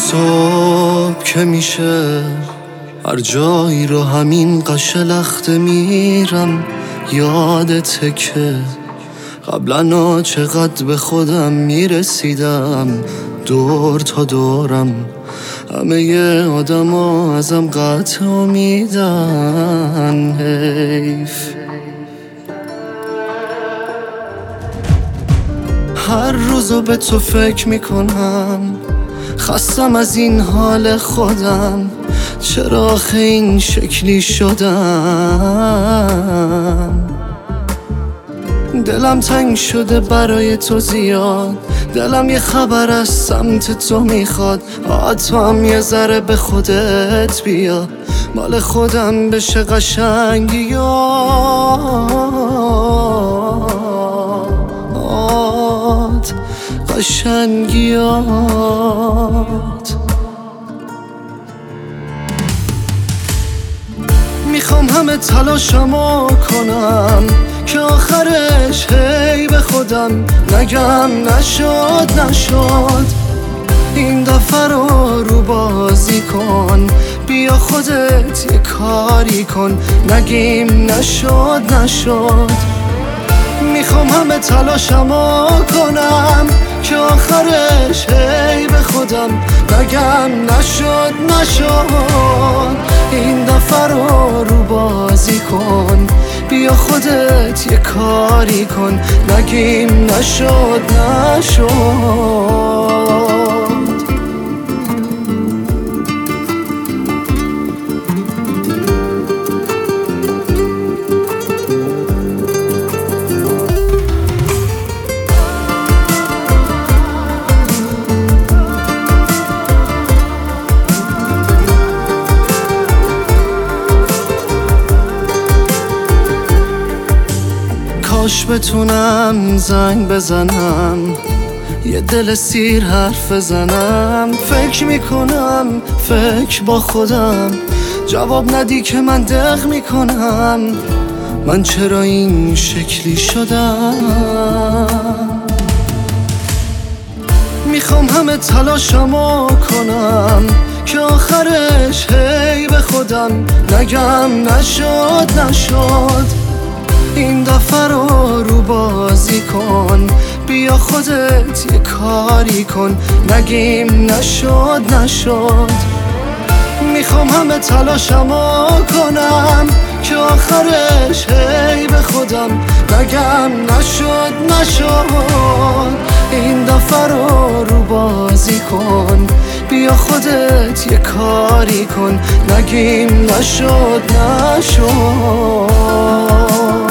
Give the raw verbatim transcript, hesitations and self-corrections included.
صبح که میشه هر جایی رو همین قشلخته میرم. یادته که قبلا چقدر به خودم میرسیدم، دور تا دورم همه ی آدم ها ازم قطع امیدن. حیف هر روزو به تو فکر میکنم، خستم از این حال خودم. چرا آخه این شکلی شدم؟ دلم تنگ شده برای تو زیاد، دلم یه خبر از سمت تو میخواد. تو هم یه ذره به خودت بیا، مال خودم بشه قشنگیات قشنگیات. میخوام همه تلاشمو کنم که آخرش هی به خودم نگم نشد نشد. این دفعه رو رو بازی کن، بیا خودت یه کاری کن، نگیم نشد نشد. میخوام همه تلاشمو کنم که آخرش هی به خودم نگم نشد نشد. این دفعه رو رو بازی کن، بیا خودت یه کاری کن، نگیم نشد نشد. کاش بتونم زنگ بزنم، یه دل سیر حرف بزنم. فکر میکنم فکر با خودم، جواب ندی که من دق میکنم. من چرا این شکلی شدم؟ میخوام همه تلاشمو کنم که آخرش هی به خودم نگم نشد نشد. این دفعه رو رو بازی کن، بیا خودت یه کاری کن، نگیم نشد نشد. میخوام همه تلاشمو کنم که آخرش هی به خودم نگم نشد نشد. این دفعه رو رو بازی کن، بیا خودت یه کاری کن، نگیم نشد نشد.